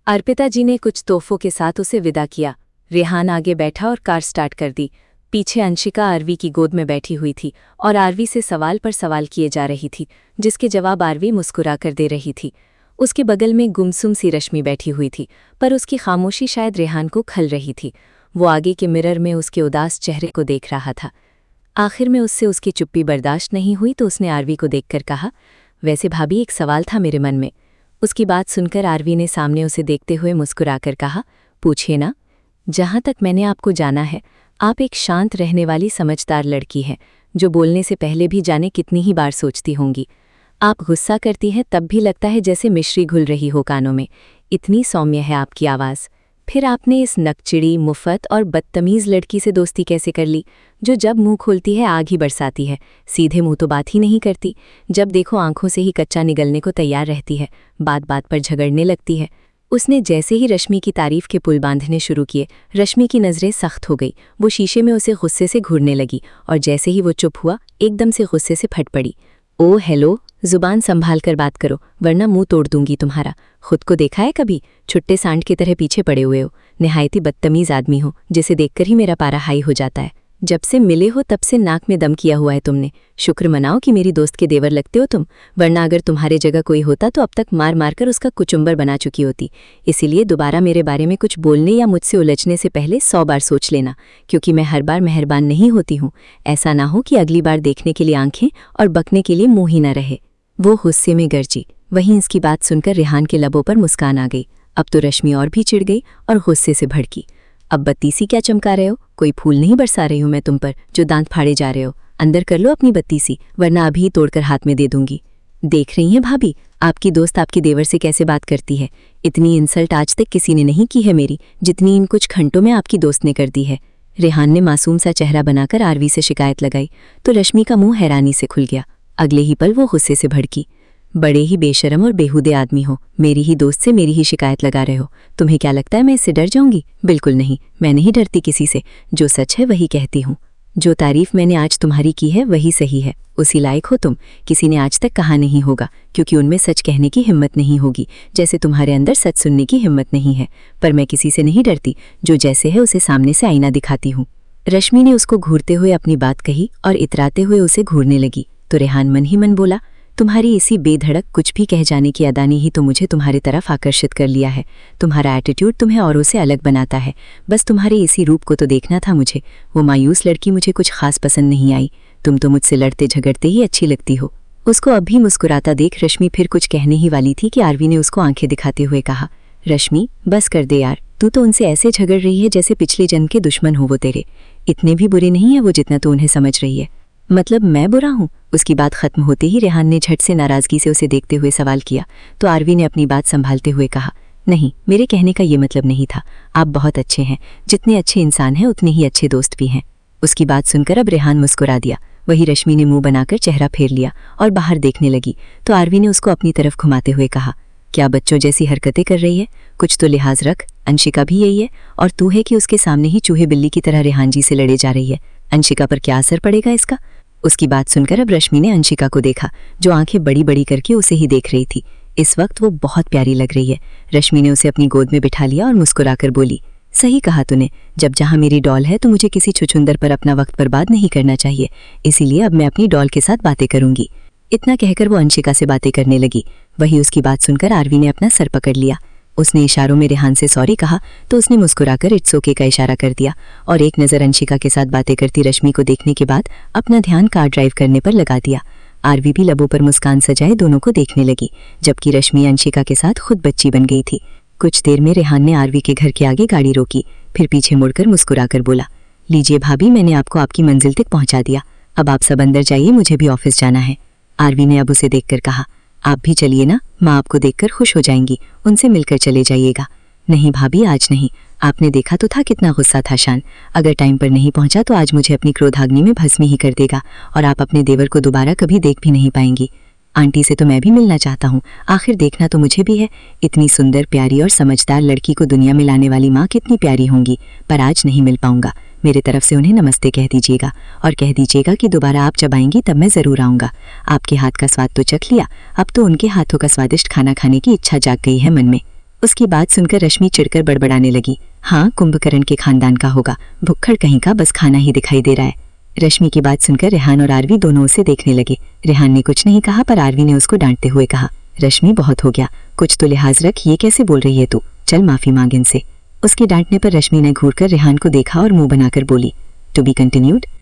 अर्पिता जी ने कुछ तोहफों के साथ उसे विदा किया। रेहान आगे बैठा और कार स्टार्ट कर दी। पीछे अंशिका आरवी की गोद में बैठी हुई थी और आरवी से सवाल पर सवाल किए जा रही थी, जिसके जवाब आरवी मुस्कुराकर दे रही थी। उसके बगल में गुमसुम सी रश्मि बैठी हुई थी, पर उसकी खामोशी शायद रेहान को खल रही थी। वो आगे के मिरर में उसके उदास चेहरे को देख रहा था। आखिर में उससे उसकी चुप्पी बर्दाश्त नहीं हुई तो उसने आरवी को देखकर कहा, वैसे भाभी एक सवाल था मेरे मन में। उसकी बात सुनकर आरवी ने सामने उसे देखते हुए मुस्कुराकर कहा, पूछिए ना। जहाँ तक मैंने आपको जाना है, आप एक शांत रहने वाली समझदार लड़की हैं, जो बोलने से पहले भी जाने कितनी ही बार सोचती होंगी। आप गुस्सा करती हैं तब भी लगता है जैसे मिश्री घुल रही हो कानों में, इतनी सौम्य है आपकी आवाज़। फिर आपने इस नकचिड़ी, मुफ्त और बदतमीज़ लड़की से दोस्ती कैसे कर ली, जो जब मुंह खोलती है आग ही बरसाती है, सीधे मुंह तो बात ही नहीं करती, जब देखो आंखों से ही कच्चा निगलने को तैयार रहती है, बात बात पर झगड़ने लगती है। उसने जैसे ही रश्मि की तारीफ के पुल बांधने शुरू किए, रश्मि की नज़रें सख्त हो गई। वो शीशे में उसे गुस्से से घूरने लगी और जैसे ही वो चुप हुआ, एकदम से गुस्से से फट पड़ी। ओ हेलो, जुबान संभाल कर बात करो, वरना मुंह तोड़ दूंगी तुम्हारा। खुद को देखा है कभी? छुट्टे सांड की तरह पीछे पड़े हुए हो। निहायती बदतमीज़ आदमी हो, जिसे देखकर ही मेरा पारा हाई हो जाता है। जब से मिले हो तब से नाक में दम किया हुआ है तुमने। शुक्र मनाओ कि मेरी दोस्त के देवर लगते हो तुम, वरना अगर तुम्हारे जगह कोई होता तो अब तक मार मार कर उसका कुचुम्बर बना चुकी होती। इसीलिए दोबारा मेरे बारे में कुछ बोलने या मुझसे उलझने से पहले 100 बार सोच लेना, क्योंकि मैं हर बार मेहरबान नहीं होती हूँ। ऐसा ना हो कि अगली बार देखने के लिए आंखें और बकने के लिए मुँह ही न रहे। वो गुस्से में गरजी। वहीं इसकी बात सुनकर रेहान के लबों पर मुस्कान आ गई। अब तो रश्मि और भी चिढ़ गई और गुस्से से भड़की। अब बत्तीसी क्या चमका रहे हो? कोई फूल नहीं बरसा रही हूं मैं तुम पर, जो दांत फाड़े जा रहे हो। अंदर कर लो अपनी बत्तीसी, वरना अभी तोड़कर हाथ में दे दूंगी। देख रही हैं भाभी, आपकी दोस्त आपके देवर से कैसे बात करती है। इतनी इंसल्ट आज तक किसी ने नहीं की है मेरी, जितनी इन कुछ घंटों में आपकी दोस्त ने कर दी है। रेहान ने मासूम सा चेहरा बनाकर आरवी से शिकायत लगाई तो रश्मि का मुंह हैरानी से खुल गया। अगले ही पल वो गुस्से से भड़की। बड़े ही बेशरम और बेहुदे आदमी हो, मेरी ही दोस्त से मेरी ही शिकायत लगा रहे हो। तुम्हें क्या लगता है मैं इससे डर जाऊंगी? बिल्कुल नहीं, मैं नहीं डरती किसी से। जो सच है वही कहती हूँ। जो तारीफ मैंने आज तुम्हारी की है वही सही है, उसी लायक हो तुम। किसी ने आज तक कहा नहीं होगा, क्योंकि उनमें सच कहने की हिम्मत नहीं होगी, जैसे तुम्हारे अंदर सच सुनने की हिम्मत नहीं है। पर मैं किसी से नहीं डरती, जो जैसे है उसे सामने से आईना दिखाती हूँ। रश्मि ने उसको घूरते हुए अपनी बात कही और इतराते हुए उसे घूरने लगी तो रेहान मन ही मन बोला, तुम्हारी इसी बेधड़क कुछ भी कह जाने की अदानी ही तो मुझे तुम्हारी तरफ आकर्षित कर लिया है। तुम्हारा एटीट्यूड तुम्हें औरों से अलग बनाता है। बस तुम्हारे इसी रूप को तो देखना था मुझे। वो मायूस लड़की मुझे कुछ खास पसंद नहीं आई। तुम तो मुझसे लड़ते झगड़ते ही अच्छी लगती हो। उसको अब भी मुस्कुराता देख रश्मि फिर कुछ कहने ही वाली थी कि आरवी ने उसको आंखें दिखाते हुए कहा, रश्मि बस कर दे यार, तू तो उनसे ऐसे झगड़ रही है जैसे पिछले जन्म के दुश्मन हो वो तेरे। इतने भी बुरे नहीं है वो जितना तू उन्हें समझ रही है। मतलब मैं बुरा हूँ? उसकी बात खत्म होते ही रेहान ने झट से नाराजगी से उसे देखते हुए सवाल किया तो आरवी ने अपनी बात संभालते हुए कहा, नहीं, मेरे कहने का ये मतलब नहीं था। आप बहुत अच्छे हैं, जितने अच्छे इंसान हैं उतने ही अच्छे दोस्त भी हैं। उसकी बात सुनकर अब रेहान मुस्कुरा दिया। वही रश्मि ने मुंह बनाकर चेहरा फेर लिया और बाहर देखने लगी तो आरवी ने उसको अपनी तरफ घुमाते हुए कहा, क्या बच्चों जैसी हरकतें कर रही है? कुछ तो लिहाज रख। अंशिका भी यही है और तू है कि उसके सामने ही चूहे बिल्ली की तरह रेहान जी से लड़े जा रही है। अंशिका पर क्या असर पड़ेगा इसका? उसकी बात सुनकर अब रश्मि ने अंशिका को देखा, जो आंखें बड़ी बड़ी करके उसे ही देख रही थी। इस वक्त वो बहुत प्यारी लग रही है। रश्मि ने उसे अपनी गोद में बिठा लिया और मुस्कुराकर बोली, सही कहा तूने, जब जहां मेरी डॉल है तो मुझे किसी छुछुंदर पर अपना वक्त बर्बाद नहीं करना चाहिए। इसीलिए अब मैं अपनी डॉल के साथ बातें करूंगी। इतना कहकर वो अंशिका से बातें करने लगी। वही उसकी बात सुनकर आरवी ने अपना सर पकड़ लिया। उसने इशारों में रेहान से सॉरी कहा तो उसने मुस्कुराकर इट्स ओके का इशारा कर दिया और एक नज़र अंशिका के साथ बातें करती रश्मि को देखने के बाद अपना ध्यान कार ड्राइव करने पर लगा दिया। आरवी भी लबों पर मुस्कान सजाए दोनों को देखने लगी, जबकि रश्मि अंशिका के साथ खुद बच्ची बन गई थी। कुछ देर में रेहान ने आरवी के घर के आगे गाड़ी रोकी, फिर पीछे मुड़कर मुस्कुराकर बोला, लीजिए भाभी, मैंने आपको आपकी मंजिल तक पहुंचा दिया। अब आप सब अंदर जाइए, मुझे भी ऑफिस जाना है। आरवी ने अब उसे देखकर कहा, आप भी चलिए ना, माँ आपको देखकर खुश हो जाएंगी, उनसे मिलकर चले जाइएगा। नहीं भाभी, आज नहीं। आपने देखा तो था कितना गुस्सा था शान। अगर टाइम पर नहीं पहुंचा तो आज मुझे अपनी क्रोधाग्नि में भस्म ही कर देगा और आप अपने देवर को दोबारा कभी देख भी नहीं पाएंगी। आंटी से तो मैं भी मिलना चाहता हूँ, आखिर देखना तो मुझे भी है। इतनी सुंदर, प्यारी और समझदार लड़की को दुनिया में लाने वाली माँ कितनी प्यारी होंगी, पर आज नहीं मिल पाऊंगा। मेरे तरफ से उन्हें नमस्ते कह दीजिएगा और कह दीजिएगा कि दोबारा आप जब आएंगी तब मैं ज़रूर आऊँगा। आपके हाथ का स्वाद तो चख लिया, अब तो उनके हाथों का स्वादिष्ट खाना खाने की इच्छा जाग गई है मन में। उसकी बात सुनकर रश्मि चिढ़कर बड़बड़ाने लगी, हाँ कुंभकर्ण के खानदान का होगा, भुक्खड़ कहीं का, बस खाना ही दिखाई दे रहा है। रश्मि की बात सुनकर रेहान और आरवी दोनों उसे देखने लगे। रेहान ने कुछ नहीं कहा पर आरवी ने उसको डांटते हुए कहा, रश्मि बहुत हो गया, कुछ तो लिहाज रख, ये कैसे बोल रही है तू, चल माफी मांग इनसे। उसके डांटने पर रश्मि ने घूरकर रेहान को देखा और मुंह बनाकर बोली, टू बी कंटिन्यूड।